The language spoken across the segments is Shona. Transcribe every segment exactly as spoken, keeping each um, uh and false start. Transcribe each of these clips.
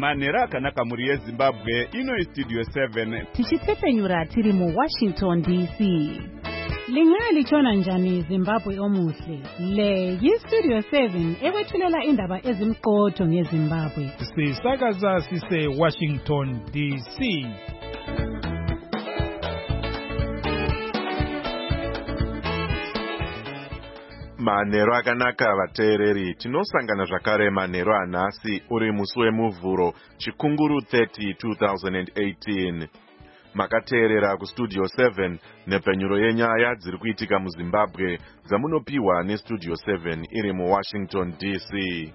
manhero akanaka muri yezimbabwe. Ino istudio seven tichitsepenyura tiri mu Washington D C. Lingali chona njani Zimbabwe omuhle. Le yistudio seven ekwethulela indaba ezimqotho ngeZimbabwe. Sisakaza sise Washington D C. Manhero akanaka vateereri, tinosangana zvakare manhero anhasi uri musi wemuvhuro chikunguru thirty two thousand eighteen. Makateerera kustudio seven nepenyuro yenyaya dziri kuitika muZimbabwe dzamunopiwa nestudio seven iri muWashington D C.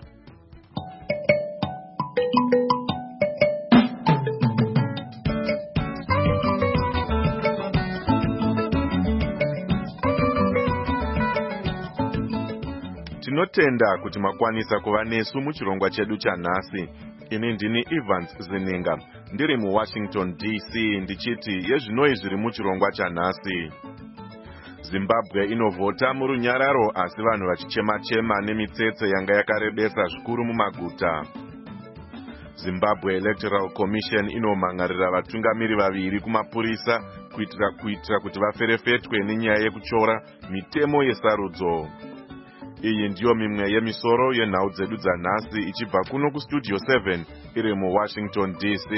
Tinotenda kuti makwanisa kuva nesu muchirongwa chedu chanhasi. Ini ndini Evans Zininga, ndiri muWashington D C ndichiti yezvinoi zviri muchirongwa chanhasi. Zimbabwe inovhota murunyararo asi vanhu vachichema-chema nemitsetse yanga yakarebesa zvikuru mumaguta. Zimbabwe Electoral Commission inomhangarira vatungamiri vaviri kumapurisa kuitira kuitira kuti vaferefetwe nenyaya yekuchora mitemo yesarudzo. Iyi ndiyo mimwe yemisoro yenhau dzedu dzanhasi ichibva kuno kustudio seven iri muWashington D C.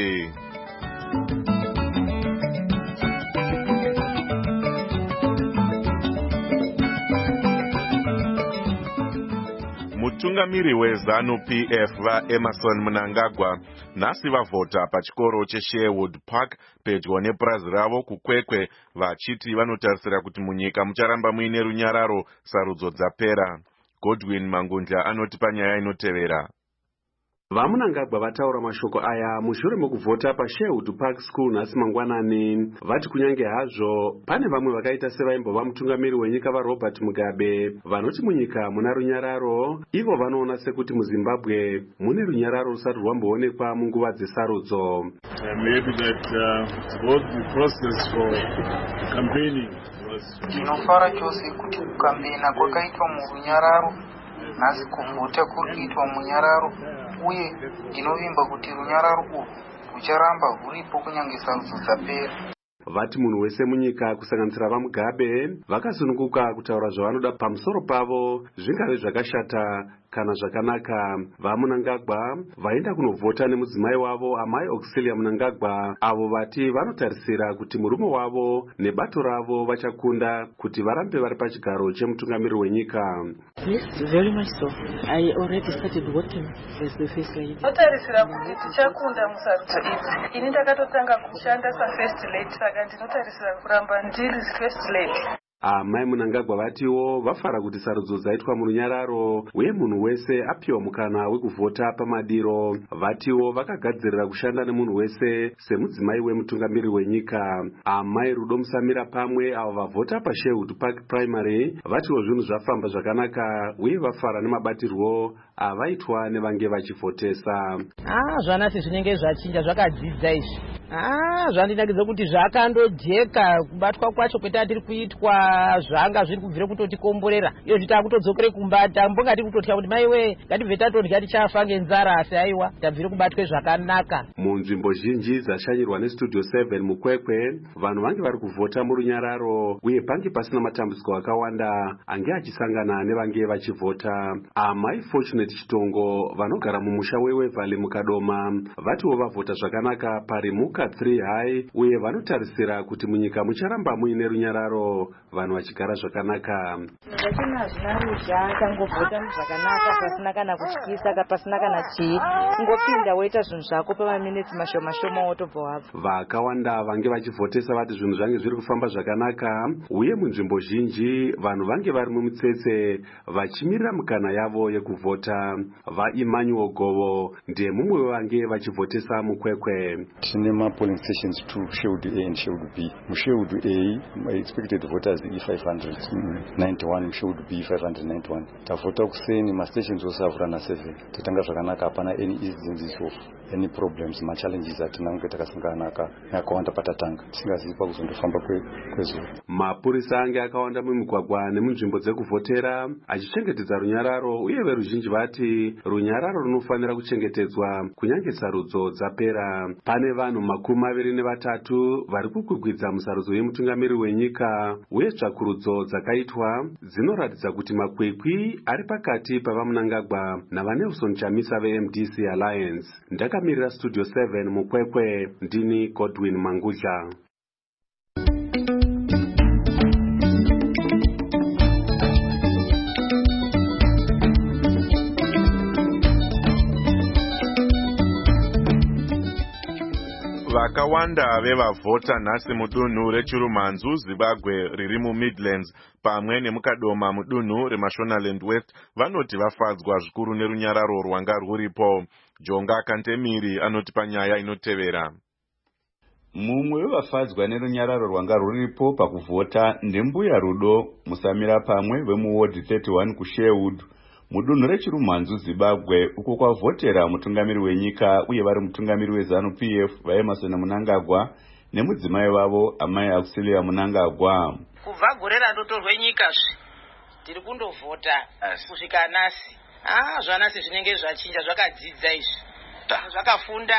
Mutungamiri weZanu P F vaEmerson Mnangagwa nhasi vavhota pachikoro cheSherwood Park pedyo nepurazi ravo kukwekwe vachiti vanotarisira kuti munyika mucharamba muine runyararo sarudzo dzapera. Godwin Mangundla anoti panyaya inotevera. VaMnangagwa vataura mashoko aya mushure mekuvhota paSherwood Park School nhasi mangwanani. Vati kunyange hazvo pane vamwe vakaita sevaimbova mutungamiri wenyika vaRobert Mugabe vanoti munyika muna runyararo, ivo vanoona sekuti muZimbabwe mune runyararo rusati rwamboonekwa munguva dzesarudzo. Ndinofara chose kuti kukambena kwakaitwa murunyararo, nhasi kuvhota kuri kuitwa munyararo, uye ndinovimba kuti runyararo urwu rucharamba rwuripo kunyange sarudzo dzapera. Vati munhu wese munyika kusanganisira vaMugabe vakasununguka kutaura zvavanoda pamusoro pavo, zvingave zvakashata kana zvakanaka. VaMnangagwa vaenda kunovhota nemudzimai wavo amai Auxilia Mnangagwa, avo vati vanotarisira kuti murume wavo nebato ravo vachakunda kuti varambe vari pachigaro chemutungamiri wenyika. Yes, very much so. I already started working as the first lady. Notarisira kuti tichakunda musarudzo idzi. Ini ndakatotanga kushanda sa-first lady, saka ndinotarisira kuramba ndiri first lady. Amai Mnangagwa vatiwo vafara kuti sarudzo dzaitwa murunyararo uye munhu wese apiwa mukana wekuvhota pamadiro. Vatiwo vakagadzirira kushanda nemunhu wese semudzimai wemutungamiri wenyika. Amai Rudo Musamira pamwe avo vavhota paSherwood Park Primary vatiwo zvinhu zvafamba zvakanaka uye vafara nemabatirwo avaitwa nevange vachivhotesa. Ah, zvanasi zvinenge zvachinja zvakadzidza izvi. Ah, zvandinakidza kuti zvakandojeka kubatwa kwacho kweta tiri kuitwa zvanga zviri kubvira kutotikomborera. Iyo zvita kutodzokere kumbata mbongati kutotya kuti maiwe ngatibve tatodya tichafa ngenzara, asi aiwa tabvire kubatwe zvakanaka. Munzvimbo zhinji dzashanyirwa nestudio seven mukwekwe vanhu vange vari kuvhota murunyararo uye pange pasina matambudziko akawanda ange achisangana nevange vachivhota. Amai Fortunate Chitongo vanogara mumusha weWeverly mukadoma vatiwo vavhota zvakanaka parimuka three high uye vanotarisira kuti munyika mucharamba muine runyararo, vanhu vachigara zvakanaka. Zvachina zvinaruzha kangovhota zvakanaka pasina kana kutyisa pasina kana chii, ngopinda woita zvinhu zvako pamaminitsi mashoma shoma wotobva wabva. Vakawanda vange vachivhotesa vati zvinhu zvange zviri kufamba zvakanaka uye munzvimbo zhinji vanhu vange vari mumitsetse vachimirira mukana yavo yekuvhota. VaEmmanuel Govo ndiye mumwe vange vachivhotesa mukwekwe. Tine ma polling stations to Sherwood A and Sherwood B. MuSherwood A, my expected voters e five hundred ninety-one should be five hundred ninety-one. Tavota kuseni ma stations osavura na seven. Tatanga zvakanaka hapana any instances of any problems ma challenges atinange takasangana naka yakawanda patatanga. Singazipa kuzondofamba kwezuva. Mapurisa ange akawanda mumigwagwa nemunzvimbo dzekuvhotera achichengetedza runyararo uye veruzhinji vati runyararo runofanira kuchengetedzwa kunyange sarudzo dzapera. Pane vanhu makumi maviri nevatatu vari kukwikwidzwa musarudzo yemutungamiri wenyika uye tsvakurudzo dzakaitwa dzinoratidza kuti makwikwi ari pakati pavaMnangagwa navaNelson Chamisa veM D C Alliance. Ndakamirira Studio seven mukwekwe, ndini Godwin Mangudla. Vakawanda vevavhota nhasi mudunhu reChirumanzu Zimbabwe riri muMidlands pamwe nemukadoma mudunhu reMashonaland West vanoti vafadzwa zvikuru nerunyararo rwanga rwuripo. Jonga Kantemiri anoti panyaya inotevera. Mumwe wevafadzwa nerunyararo rwanga rwuripo pakuvhota ndembuya Rudo Musamira pamwe vemuward thirty-one kuSherwood mudunhu reChirumanzu Zimbabwe uko kwavhotera mutungamiri wenyika uye vari mutungamiri weZanu P F vaEmerson Mnangagwa nemudzimai wavo amai Auxilia Mnangagwa. Kubva gore randotorwe nyika zvi tiri kundovhota kusvika nhasi. Ah, zvanasi zvinenge zvachinja zvakadzidza izvi. Zvakafunda.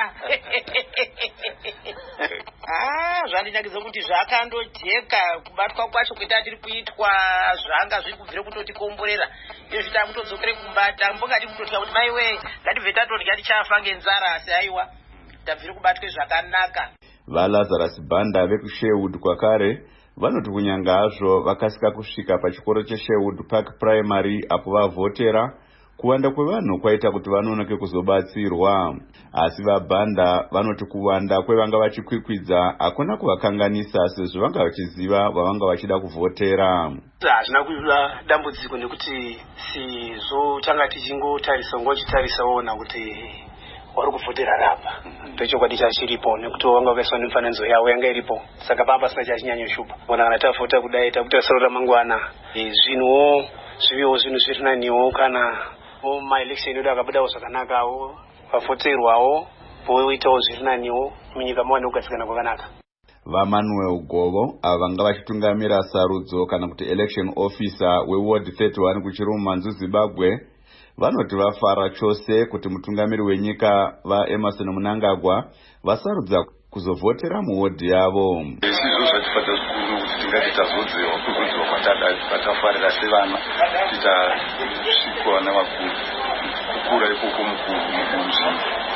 Ah, zvandinakidza kuti zvakandojeka kubatwa kwacho kweta tiri kuitwa zvanga zviri kubvira kutotikomborera. Izvi takutodzokere kumbata mbongati kutotya kuti maiwe ngatibve tatorya tichafa ngenzara asi aiwa tabvire kubatwe zvakanaka. VaLazarus Banda vekuSherwood kwakare vanoti kunyanga hazvo vakasika kusvika pachikoro cheSherwood Park Primary apo vavhotera kuwanda kwevanhu kwaita kuti vanonoke kuzobatsirwa. Asi vaBanda vanoti kuwanda kwevanga vachikwikwidza hakuna kuvakanganisa sezvo vanga vachiziva vavanga vachida kuvhotera. Hazvina kuva dambudziko nekuti sizvo tanga tichingotarisa ngochitarisa ona kuti wari kuvhotera rapa. Ndochokwadi chachiripo nekuti wanga wakaiswa nemifananidzo yawo yanga iripo. Saka pamba pasina chachinyanyoshupa. Ona kana tavhota kudai takuita saro ramangwana. Zvinhuwo zviviwo zvinhu zviri naniwo kana ma-election yedu akabudawo zvakanakawo vavhoterwawo voitawo zviri naniwo munyika mawane kugadzikana kwakanaka. VaManuel Govo ava vanga vachitungamira sarudzo kana kuti election officer weWard thirty-one kuChirumanzu Zimbabwe vanoti vafara chose kuti mutungamiri wenyika vaEmerson Mnangagwa vasarudza kuzovhotera muward yavo. Sizvo zvatibata zvikuru kuti tingati tazodzewa kuzodzwa kwatafarira sevana titasvikwa navakuru kukura ikoko mukuzvi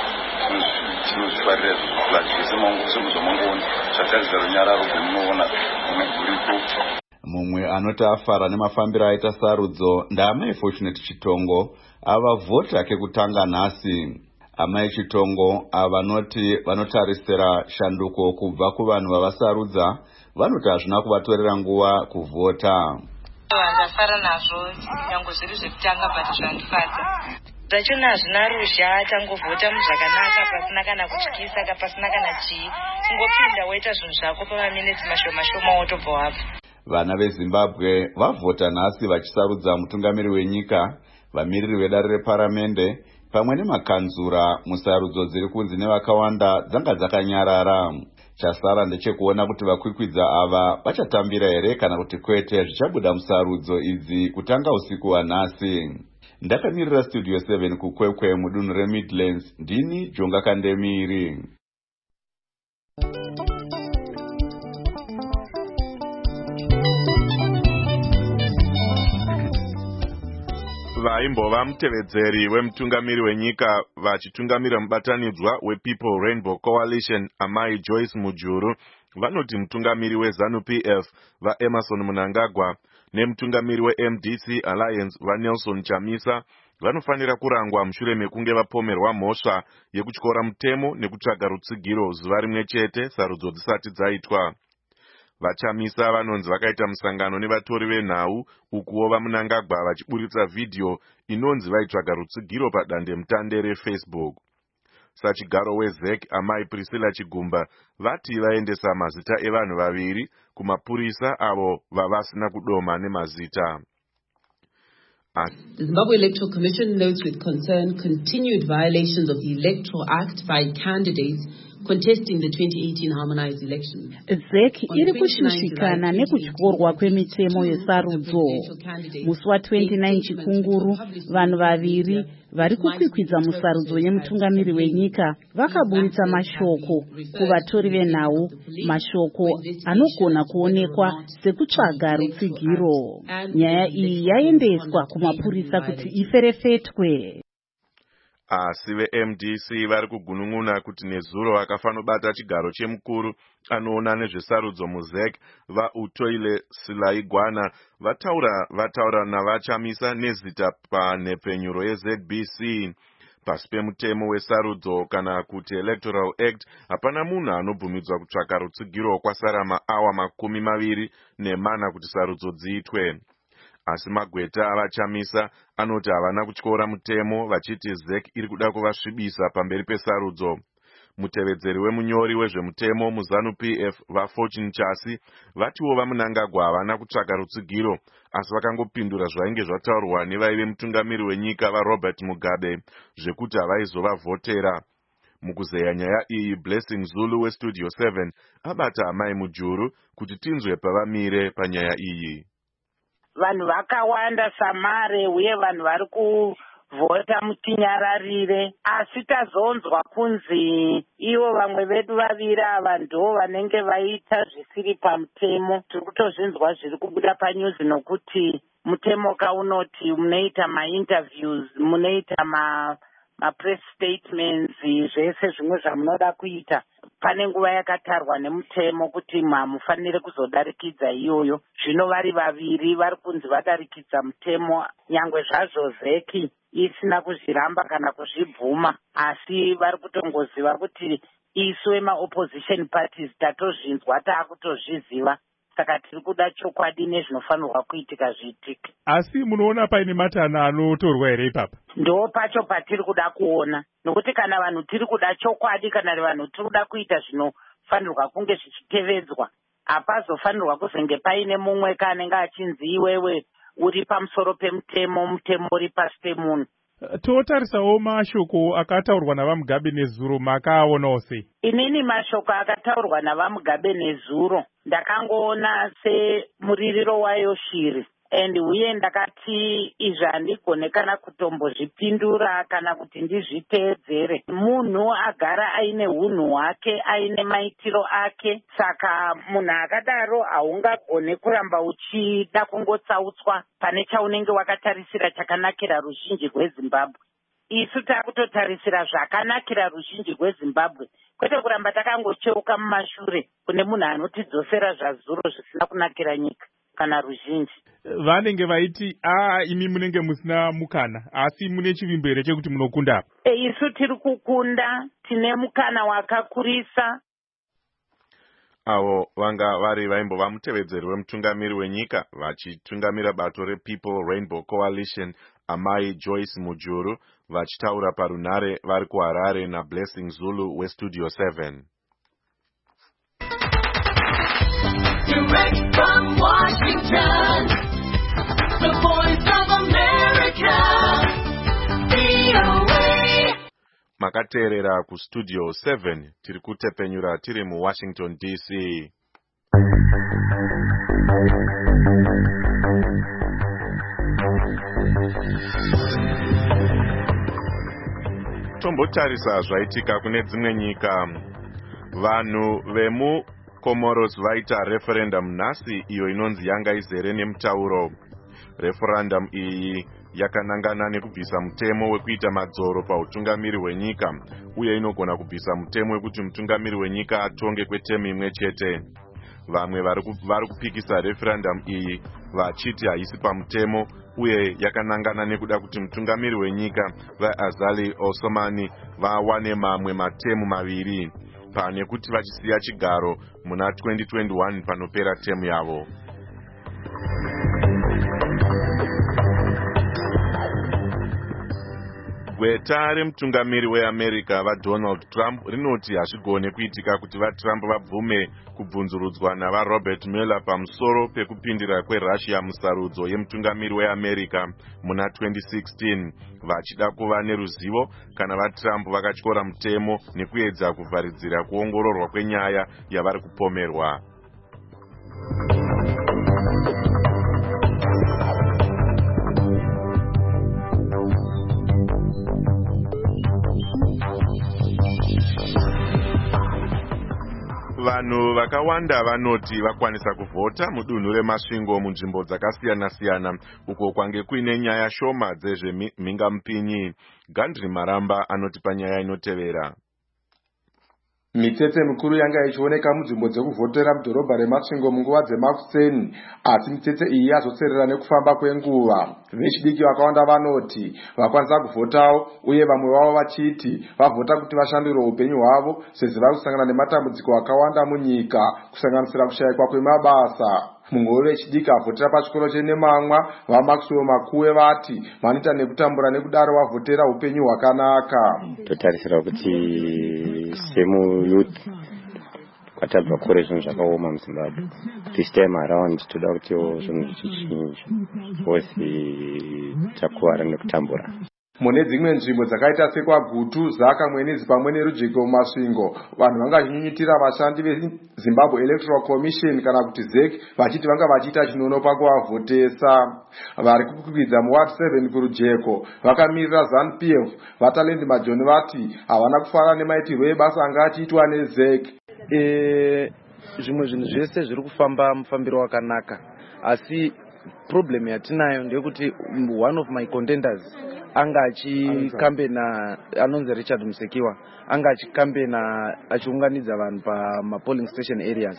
tinozvifarira zvose semuzvamangoni zvataridza runyararo rwemunoona ruripo. Mumwe anoti afara nemafambiro aita sarudzo ndaamai Fortunate Chitongo avavhota kekutanga nhasi. Amai Chitongo avanoti vanotarisira shanduko kubva kuvanhu vavasarudza vanoti hazvina kuvatorera nguva kuvhota. Ndafara nazvo nyange zviri zvekutanga but zvandifadza. Zvachona hazvina ruzha tangovhota muzvakanaka pasina kana kutyisa pasina kana chii. Kungopinda woita zvinhu zvako pamaminitsi mashoma shoma wotobva wabva. Vana veZimbabwe vavhota nhasi vachisarudza mutungamiri wenyika, vamiriri vedare reparamende pamwe nemakanzura musarudzo dziri kunzi nevakawanda dzanga dzakanyarara. Chasara ndechekuona kuti vakwikwidza ava vachatambira here kana kuti kwete zvichabuda musarudzo idzi kutanga usiku wanhasi. Ndakamirira Studio seven kukwekwe mudunhu reMidlands, ndini Jonga Kandemiri. Vaimbova mutevedzeri wemutungamiri wenyika vachitungamira mubatanidzwa wePeople Rainbow Coalition amai Joyce Mujuru vanoti mutungamiri weZanu P F vaEmerson Mnangagwa nemutungamiri weM D C Alliance vaNelson Chamisa vanofanira kurangwa mushure mekunge vapomerwa mhosva yekutyora mutemo nekutsvaga rutsigiro zuva rimwe chete sarudzo dzisati dzaitwa. VaChamisa vanonzi vakaita musangano nevatori venhau ukuwo vaMnangagwa vachiburitsa vhidhiyo inonzi vaitsvaga rutsigiro padande mutande reFacebook. sachigaro wezek amai Priscilla Chigumba vati vaendesa mazita evanhu vaviri kumapurisa avo vavasina kudoma nemazita. The Zimbabwe Electoral Commission notes with concern continued violations of the Electoral Act by candidates contesting the twenty eighteen harmonized elections. Z E C iri kushushikana nekutyorwa kwemitemo yesarudzo. Musi wa twenty-nine Chikunguru, vanhu vaviri vari kukwikwidza musarudzo yemutungamiri wenyika vakaburitsa mashoko kuvatori venhau, mashoko anogona kuonekwa sekutsvaga rutsigiro. Nyaya iyi yaendeswa kumapurisa kuti iferefetwe. Asi ve-M D C vari kugunun'una kuti nezuro akafanobata chigaro chemukuru anoona nezvesarudzo mu-Z E C vaUtoile Silaigwana vataura vataura navachamisa nezita panhepenyuro ye-Z B C. Pasi pemutemo wesarudzo kana kuti Electoral Act hapana munhu anobvumidzwa kutsvaka rutsigiro kwasara maawa makumi maviri nemana kuti sarudzo dziitwe. Asi magweta avachamisa anoti havana kutyora mutemo vachiti Z E C iri kuda kuvasvibisa pamberi pesarudzo. Mutevedzeri wemunyori wezvemutemo muZANU P F vaFortune Chasi vatiwo vaMunangagwa havana kutsvaka rutsigiro asi vakangopindura zvainge zvataurwa nevaive mutungamiri wenyika vaRobert Mugabe zvekuti havaizovavhotera. Mukuzeya nyaya iyi Blessing Zulu weStudio seven abata amai Mujuru kuti tinzwe pavamire panyaya iyi. Vanhu vakawanda samare uye vanhu vari kuvhota mutinyararire, asi tazonzwa kunzi ivo vamwe vedu vaviri ava ndo vanenge vaita zvisiri pamutemo. Tiri kutozvinzwa zviri kubuda panyuzi nokuti mutemo kaunoti munoita ma-interviews, munoita ma ma-press statements, zvese zvimwe zvamunoda kuita. Pane nguva yakatarwa nemutemo kuti hamufanire kuzodarikidza iyoyo. Zvino vari vaviri vari kunzi vadarikidza mutemo, nyangwe zvazvo Z E C isina kuzviramba kana kuzvibvuma, asi vari kutongoziva kuti isu ema-opposition parties tatozvinzwa taakutozviziva. Saka tiri kuda chokwadi nezvinofanirwa kuitika zviitike. Asi munoona paine matana anotorwa here ipapa? Ndo pacho patiri kuda kuona. Nokuti kana vanhu tiri kuda chokwadi, kana vanhu tiri kuda kuita zvinofanirwa kunge zvichitevedzwa, hapazofanirwa kuzenge paine mumwe kanenge achinzi iwewe uri pamusoro pemutemo, mutemo uri pasi pemunhu. Totarisawo mashoko akataurwa navaMugabe nezuro, makaaonawo sei? Inini mashoko akataurwa navaMugabe nezuro ndakangoona semuririro wayo shiri, and uye ndakati izvi handigone kana kutombozvipindura kana kuti ndizviteedzere. Munhu agara aine hunhu hwake, aine maitiro ake, saka munhu akadaro haungagone kuramba uchida kungotsautswa pane chaunenge wakatarisira chakanakira ruzhinji rweZimbabwe. Isu takutotarisira zvakanakira ruzhinji rweZimbabwe, kwete kuramba takangocheuka mumashure kune munhu anotidzosera zvazuro zvisina kunakira nyika kana ruzhinji. Vanenge vaiti a imi munenge musina mukana, asi mune chivimbo here chekuti munokunda apa? E, isu tiri kukunda, tine mukana wakakurisa. Avo vanga vari vaimbova mutevedzeri wemutungamiri wenyika vachitungamira bato rePeople Rainbow Coalition amai Joyce Mujuru vachitaura parunhare vari kuHarare naBlessing Zulu weStudio seven. Direct from Washington, the voice of America, V O A. Makateerera kuStudio seven, tiri kutepenyura tiri muWashington D C. Tombotarisa zvaitika kune dzimwe nyika. Vanhu vemu Comoros vaita referendum nhasi iyo inonzi yanga izere nemutauro. Referendum iyi yakanangana nekubvisa mutemo wekuita madzoro pautungamiri hwenyika uye inogona kubvisa mutemo wekuti mutungamiri wenyika atonge kwetemu imwe chete. Vamwe vari kupikisa referendum iyi vachiti haisi pamutemo uye yakanangana nekuda kuti mutungamiri wenyika vaAzali Osomani vawane mamwe matemu maviri pane kuti vachisiya chigaro muna twenty twenty-one panopera temu yavo. gweta remutungamiri weamerica vaDonald Trump rinoti hazvigone kuitika kuti vaTrump vabvume kubvunzurudzwa navaRobert Mueller pamusoro pekupindira kweRussia musarudzo yemutungamiri weamerica muna twenty sixteen, vachida kuva neruzivo kana vaTrump vakatyora mutemo nekuedza kuvharidzira kuongororwa kwenyaya yavari kupomerwa. Vanhu vakawanda vanoti vakwanisa kuvhota mudunhu remasvingo munzvimbo dzakasiyana-siyana uko kwange kuine nyaya shoma dzezvemhingamupinyi. Gandri Maramba anoti panyaya inotevera. Mitsetse mikuru yanga ichioneka munzvimbo dzekuvhotera mudhorobha remasvingo munguva dzemakuseni, asi mitsetse iyi yazotserera nekufamba kwenguva. Vechidiki vakawanda vanoti vakwanisa kuvhotawo, uye vamwe vavo vachiti vavhota kuti vashandure upenyu hwavo sezvo vari kusangana nematambudziko akawanda munyika, kusanganisira kushayikwa kwemabasa. Mumwe wechidiki avhotera pachikoro cheNemamwa, vaMaxwell Makuwe vati vanoita nekutambura nekudaro vavhotera upenyu hwakanaka. Totarisira kuti semuyuth kwatabva kure zvinhu zvakaoma muZimbabwe. This time around toda kutiwo zvinhu zvichinja, vose takuwara nekutambura. Mune dzimwe nzvimbo dzakaita sekwaGutu, Zaka, Mwenizi pamwe neRujeko mumasvingo, vanhu vanga vachinyunyutira vashandi veZimbabwe Electoral Commission kana kuti Z E C vachiti vanga vachiita chinono pakuvavhotesa. Vari kukwidza muward seven kuRujeko vakamirira ZANU P F vaTalend Majoni vati havana kufara nemaitirwo ebasa anga achiitwa neZ E C. E, zvimwe zvinhu zvese zviri kufamba mufambiro wakanaka, asi problem yatinayo ndeyekuti one of my contenders anga achikambena anonzi Richard Musekiwa anga achikambena achiunganidza vanhu pamapolling station areas.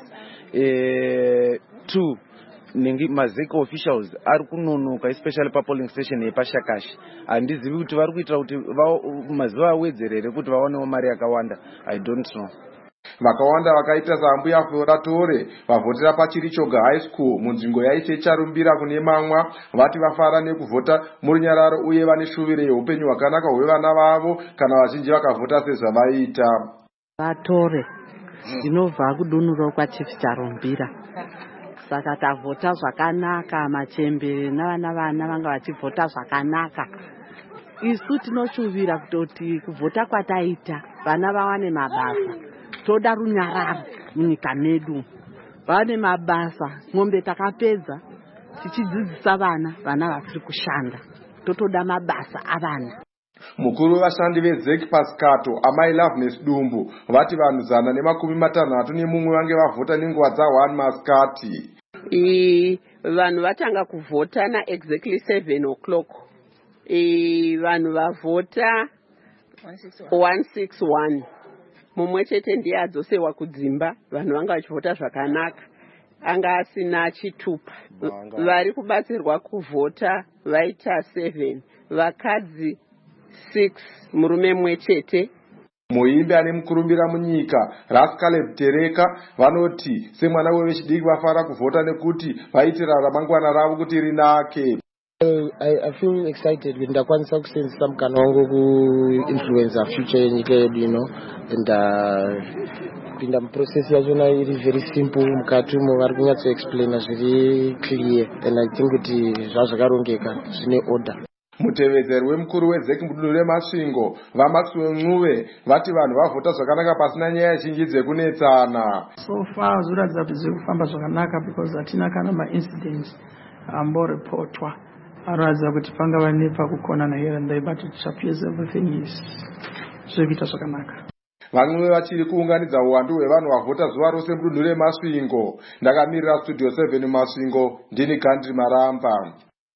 E, two nengi mazeko officials ari kunonoka especially papolling station yepashakashi. Handizivi kuti vari kuitira kuti mazuva awedzerere kuti vaonewo mari yakawanda. I don't know. Vakawanda vakaita sambuya Flora Tore vavhotera paChirichoga High School munzvimbo yaichecharumbira kune Mamwa vati vafara nekuvhota murunyararo uye vane shuvire yeupenyu hwakanaka hwevana vavo kana vazhinji vakavhota sezvavaita. Vatore ndinobva kudunuro kwaChief Charumbira, saka tavhota zvakanaka, machembere navana vana vanga vachivhota zvakanaka. Isu tinoshuvira kutoti kuvhota kwataita vana vawane mabasa. Toda runyararo munyika medu, vane mabasa, ng'ombe takapedza tichidzidzisa vana, vana vasiri kushanda, totoda mabasa avana. Mukuru wevashandi veZ E C Pascato Amai Loveness Dumbu vati vanhu zana nemakumi matanhatu nemumwe vange vavhota nenguva dzaone masikati. E, vanhu vatanga kuvhota na exactly seven o'clock. E, vanhu vavhota one sixty-one. Mumwe chete ndiye adzosewa kudzimba, vanhu vanga vachivhota zvakanaka, anga asina chitupa. Vari kubatsirwa kuvhota vaita seven, vakadzi six, murume mumwe chete. Muimbi ane mukurumbira munyika Rascaleb Tereka vanoti semwana wevechidiki vafara kuvhota nekuti vaitira ramangwana ravo kuti rinake. I, I feel excited with ndakwanisa kusenzisa mukana wangu ku-influencer future yenyika yedu, you know, and uh, pinda muprocess yachona iri very simple, mukati umo vari kunyatso explaina zviri clear, and I think kuti zvazvakarongeka zvine order. Mutevedzeri wemukuru weZ E C mudunhu remasvingo vaMaxwell Ncube vati vanhu vavhota zvakanaka pasina nyaya zhinji dzekunetsana. So far zviratidza kuti zviri kufamba zvakanaka because hatina kana ma-incidents amborepotwa. Araza kuti panga vane pakukonana here and there, but it appears everything is zvikuita zvakanaka. Vamwe vachiri kuunganidza uwandu hwevanhu vavhota zuva rose mudunhu remasvingo. Ndakamirira Studio seven Masvingo, ndini Gandri Maramba.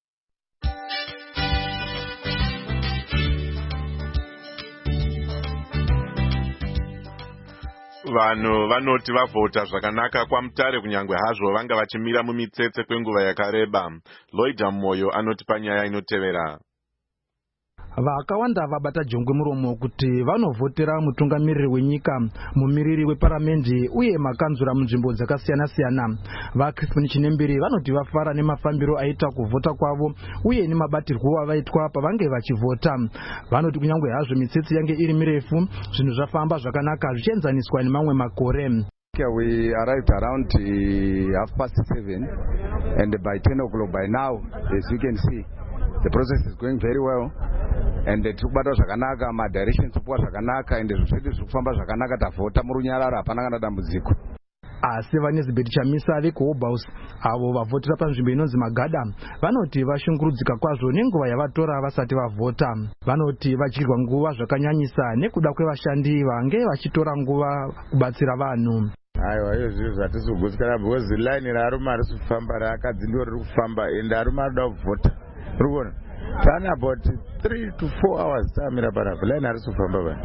Vanhu vanoti vavhota zvakanaka kwamutare kunyangwe hazvo vanga vachimira mumitsetse kwenguva yakareba. Lloyd Moyo anoti panyaya inotevera. vakawanda vabata jongwe muromo kuti vanovhotera mutungamiriri wenyika, mumiriri weparamendi uye makanzura munzvimbo dzakasiyana-siyana. VaCrispin Chinembiri vanoti vafara nemafambiro aita kuvhota kwavo uye nemabatirwo avaitwa pavange vachivhota. Vanoti kunyange hazvo mitsetse yange iri mirefu, zvinhu zvafamba zvakanaka zvichienzaniswa nemamwe makore. We arrived around uh, half past seven, and by ten o'clock by now, as you can see, the process is going very well. And tukubata zvakanaka, ma directions tupuwa zvakanaka, and zvisiti zvikufamba zvakanaka, tavhota murunyararo hapana kana dambudziko. Asi vaNesbeth Chamisa vekuHouse avo vavhotera panzvimbo inonzi Magada vanoti vashungurudzika kwazvo nenguva yavatora vasati vavhota. Vanoti vachirwa nguva zvakanyanyisa nekuda kwevashandi vange vachitora nguva kubatsira vanhu. Aiwa, iyo zvinhu zvatisi kugutsikana because line rarume ari kufamba raakadzi ndiro riri kufamba ende arume arikuda kuvhota. Uri kuona? Tani about three to four hours tamira panapa line ari kufamba vanhu.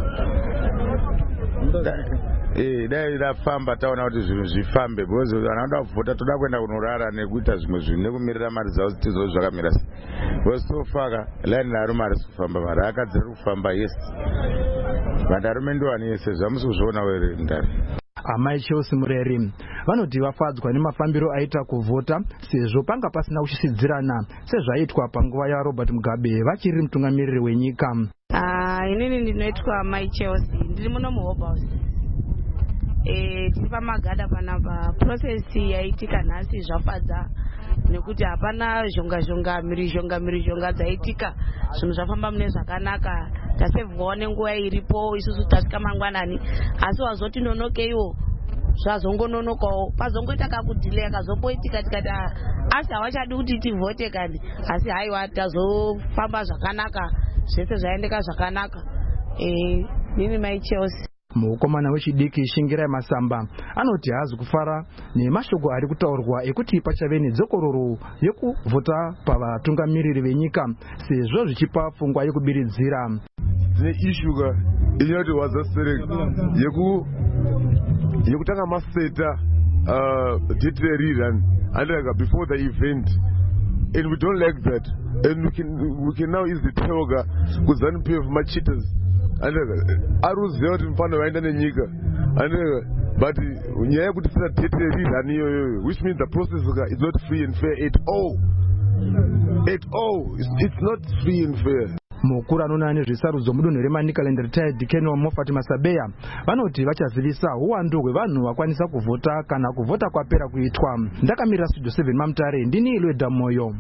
Eh, dai rafamba taona kuti zvinhu zvifambe because vanoda kuvhota toda kuenda kunorara nekuita zvimwe zvinhu nekumirira mari dzavo dzitizo zvakamira sei. Because so far line rarume ari kufamba mari akadzi ari kufamba yes. Vandarume ndiwani yese zvamusi kuzviona were ndari. Amai Chelsea Mureri vanoti vafadzwa nemafambiro aita kuvhota sezvo panga pasina kuchisidzirana sezvaitwa panguva yaRobert Mugabe vachiri mutungamiriri wenyika. Ah, inini ndinoitwa Amai Chelsea, ndiri muno muHouse. Eh, tiri paMagada panapa. Process yaitika nhasi zvafadza nekuti hapana zhonga zhonga miri zhonga miri zhonga dzaitika, zvinhu zvafamba mune zvakanaka. Tasevhwawo nenguva iripo isusu tasvika mangwanani, asi wazoti nonokeiwo zvazongononokawo pazongoita kakudhilei akazopoitika tikati asi havachadi kuti tivhote kani, asi haiwa tazofamba zvakanaka, zvese zvaendeka zvakanaka. Eh, nini Mai Chelsea. Mukomana wechidiki Shingirai Masamba anoti hazi kufara nemashoko ari kutaurwa ekuti pachave nedzokororo yekuvhota pavatungamiriri venyika sezvo zvichipa pfungwa yekubiridzira. Dzine ishuga inyati wazasereka yeku yekutanga maseta uh detail and before the event, and we don't like that, and we can we can now easily tell ga kuzani pay of my cheaters and aruziva kuti mufano vaenda nenyika and but nyaya yekuti sina detail iyoyo, which means the process is not free and fair at all at all. It's, it's not free and fair. Mukuru anoona nezvesarudzo mudunhu reManicaland retired Colonel Moffat Masabeya vanoti vachazivisa uwandu hwevanhu vakwanisa kuvhota kana kuvhota kwapera kuitwa. Ndakamirira Studio seven Mamutare, ndini Lweda Moyo.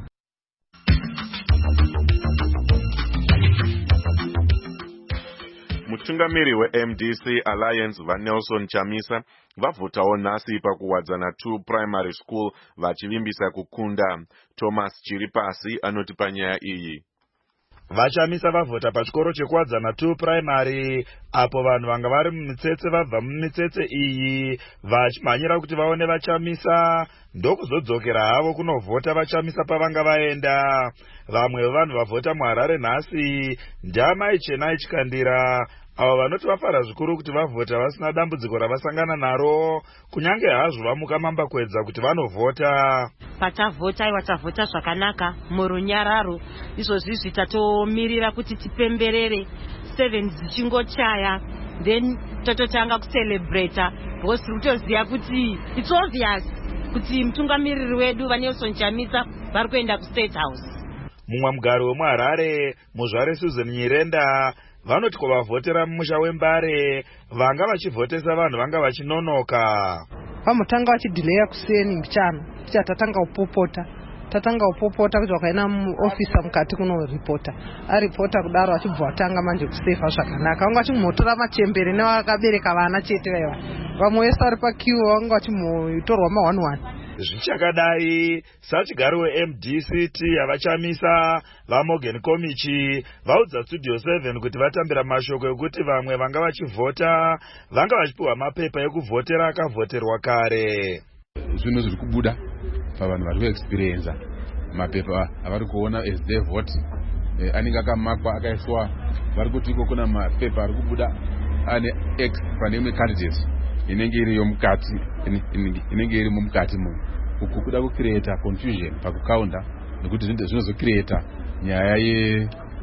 Mutungamiri weM D C Alliance vaNelson Chamisa vavhotawo nhasi pakuwadzana two primary school vachivimbisa kukunda. Thomas Chiripasi anoti panyaya iyi. Vachamisa vavhota pachikoro chekuwadzana two primary apo vanhu vanga vari mumitsetse vabva mumitsetse iyi vachimhanyira kuti vaone Vachamisa ndokuzodzokera havo kunovhota Vachamisa pavanga vaenda. Vamwe vevanhu vavhota muHarare nhasi ndamai Chenai Chikandira avo vanoti vafara zvikuru kuti vavhota vasina dambudziko ravasangana naro kunyange hazvo vamuka mambakwedza kuti vanovhota. Patavhota iwa tavhota zvakanaka murunyararo, izvozvi tatomirira kuti tipemberere seven dzichingochaya then tototanga kucelebrata because tiri kutoziva kuti it's obvious kuti mutungamiriri wedu vaNelson Chamisa vari kuenda kuState House. Mumwe mugari wemuHarare muzvare Susan Nyirenda vanoti kuvavhotera mumusha weMbare vanga vachivhotesa vanhu vanga vachinonoka. Vamutanga vachidhileya kuseni mbichana kuti tatanga kupopota tatanga kupopota kuti wakaenda muofisa mukati kunoripota aripota kudaro achibva watanga manje kusefa zvakanaka. Vanga vachimotora machembere nevakabereka vana chete vaiva vamwe vese vari pakiwo vanga vachimotorwa ma one one. Zvichakadai sachigari weM D C T havachamisa vaMorgan Komichi vaudza Studio seven kuti vatambira mashoko ekuti vamwe vanga vachivhota vanga vachipiwa mapepa ekuvhotera akavhoterwa kare. Zvinhu zviri kubuda pavanhu vari kuexperienza mapepa avari kuona as they vote anenge akamakwa akaiswa vari kuti iko kuna mapepa ari kubuda ane x pane imwe candidate inenge iriyo mukati inenge iri mukati mu uku kuda kucreate confusion pakukaunda nekuti zvinozocreata nyaya ye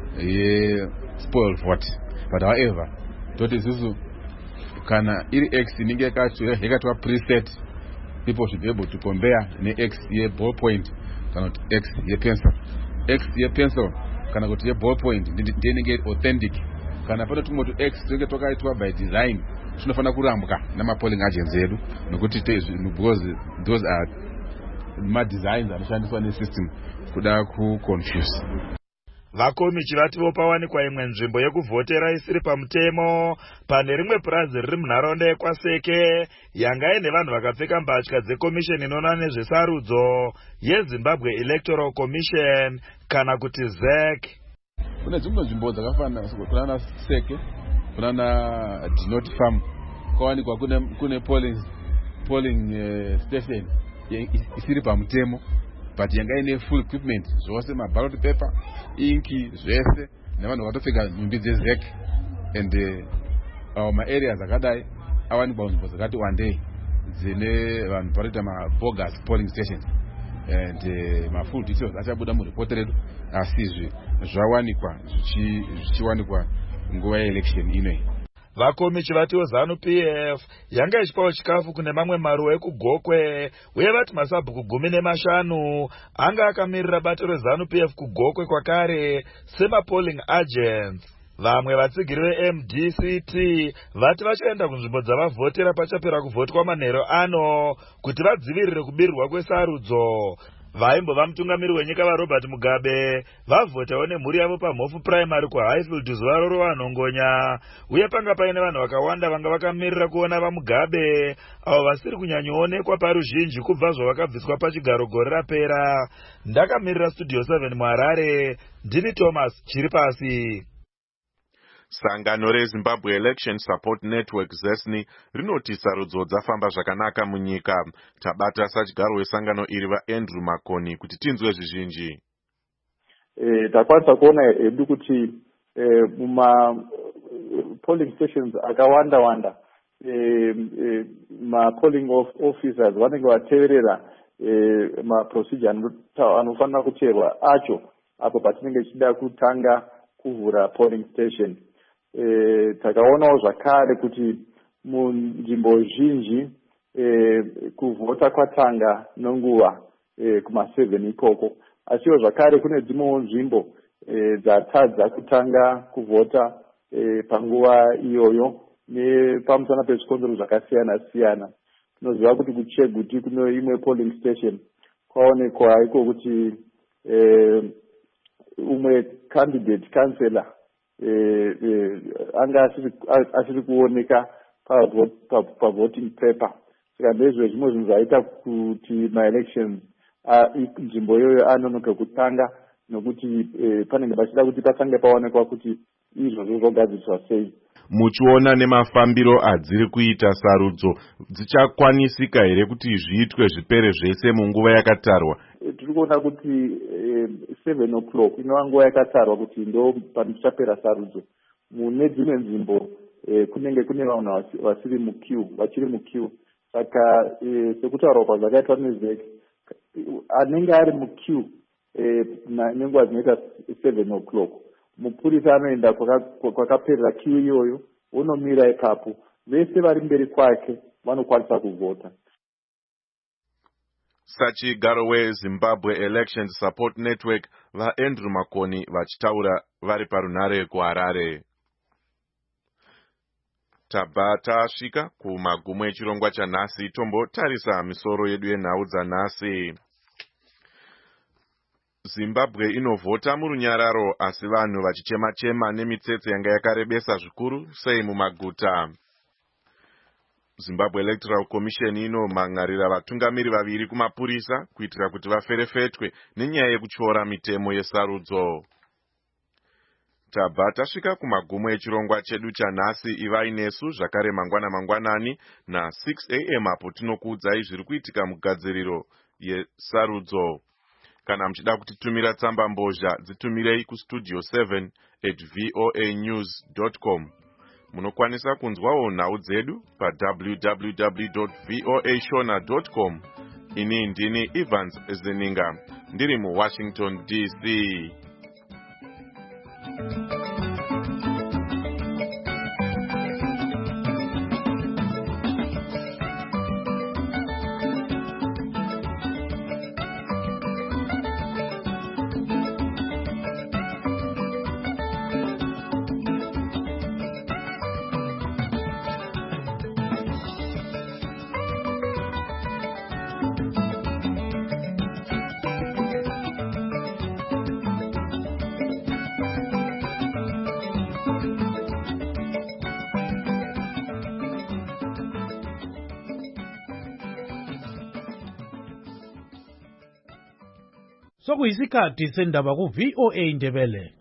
ye-spoil vote. But however, toti isusu kana iri X inenge yakatwa preset, people should be able to compare ne-X ye-ballpoint kana kuti X ye-pencil. X ye-pencil kana kuti ye-ballpoint ndiye inenge authentic. Kana pano tumoti X tinenge twakaitwa by design, tinofanira kurambwa nama-polling agents edu nokuti because those are ma-designs anoshandiswa ne-system kuda ku-confuse. Vakomi chivativo pawanikwa imwe nzvimbo yekuvhotera isiri pamutemo pane rimwe purazi riri munharaunda yekwaseke yanga ine vanhu vakapfeka mbatya dzekomisheni inoona nezvesarudzo yeZimbabwe Electoral Commission kana kuti Z E C. Kune dzimwe nzvimbo dzakafanana kunana Seke, kunana Dinot Farm kwawanikwa kune kune polling polling uh, station isiri pamutemo, but yanga ine full equipment zvose, maballot paper, inki zvese, nevanhu vakatopfeka nhumbi dze Z E C. And uh, ma areas akadai awanikwa nzvimbo dzakati wandei dzine vanhu paroita ma bogus polling stations, and uh, ma full details achabuda muripoti redu, asi zvawanikwa zvichiwanikwa nguva yeelection inoyi. Vakomi chivatiwo ZANU P F yanga ichipawo chikafu kune mamwe maruwa ekugokwe, uye vati masabhuku gumi nemashanu anga akamirira bato reZANU P F kugokwe kwakare sema-polling agents. Vamwe vatsigiri ve-M D C T vati vachaenda kunzvimbo dzavavhotera pachapera kuvhotwa manheru ano kuti vadzivirire kubirirwa kwesarudzo. Vaimbova mutungamiri wenyika vaRobert Mugabe vavhotawo nemhuri yavo paMhofu Primary kuHighfield zuva roro vanhongonya, uye panga paine vanhu vakawanda vanga vakamirira kuona vaMugabe avo vasiri kunyanyoonekwa paruzhinji kubva zvavakabviswa pachigaro gore rapera. Ndakamirira Studio seven muHarare, ndini Thomas Chiripasi. Sangano reZimbabwe Election Support Network Z E S N I rinoti sarudzo dzafamba zvakanaka munyika. Tabata sachigaro wesangano iri vaAndrew Makoni kuti tinzwe zvizhinji. Eh, takwanisa kuona edu kuti eh, muma polling stations akawanda wanda eh, eh, ma polling officers vanenge vateverera eh, ma procedure anofanira kuteerwa acho apo patinenge tichida kutanga kuvhura polling station. Eh, takaonawo zvakare kuti munzvimbo zhinji eh, kuvhota kwatanga nenguva eh, kuma seven ikoko, asiwo zvakare kune dzimwewo nzvimbo eh, dzatadza kutanga kuvhota eh, panguva iyoyo nepamusana pezvikonzero zvakasiyana siyana. Tinoziva kuti kuCheguti kuno imwe polling station kwaonekwa iko kuti eh, umwe candidate councillor eh, eh, anga asiri, asiri kuoneka pa, pa, pa voting paper. Saka ndezvo zvimwe zvinhu zvaita kuti ma-elections nzvimbo iyoyo anonoka kutanga, nokuti eh, panenge pachida kuti pasange paonekwa kuti izvozvo zvogadziriswa sei. Muchiona nemafambiro adziri kuita sarudzo dzichakwanisika here kuti zviitwe zvipere zvese munguva yakatarwa? E, tiri kuona kuti e, seven o'clock inova nguva yakatarwa kuti ndo panochapera sarudzo. Mune dzimwe nzvimbo e, kunenge kune vanhu vasiri muqueue, vachiri muqueue. Saka e, sekutaurwa kwazvakaitwa neZ E C, anenge ari muqueue e, nenguva dzinoita seven o'clock, mupurisa anoenda kwakaperera queue iyoyo, unomira ipapo, vese vari mberi kwake vanokwanisa kuvhota. Sachigaro weZimbabwe Election Support Network vaAndrew Makoni vachitaura vari parunare kuHarare. Tabva tasvika kumagumo echirongwa chanhasi, tombotarisa misoro yedu yenhau dzanhasi. Zimbabwe inovhota murunyararo, asi vanhu vachichema-chema nemitsetse yanga yakarebesa zvikuru sei mumaguta. Zimbabwe Electoral Commission inomhangarira vatungamiri vaviri kumapurisa kuitira kuti vaferefetwe nenyaya yekutyora mitemo yesarudzo. Tabva tasvika kumagumo echirongwa chedu chanhasi. Ivai nesu zvakare mangwana mangwanani na six a m apo tinokuudzai zviri kuitika mugadziriro yesarudzo. Kana muchida kutitumira tsamba mbozha, dzitumirei kustudio seven at voa news dot com. Munokwanisa kunzwawo nhau dzedu pa w w w dot voa shona dot com. Ini ndini Evans Zininga, ndiri muWashington D C. sokuyisikhathi sendaba ku-V O A Ndebele.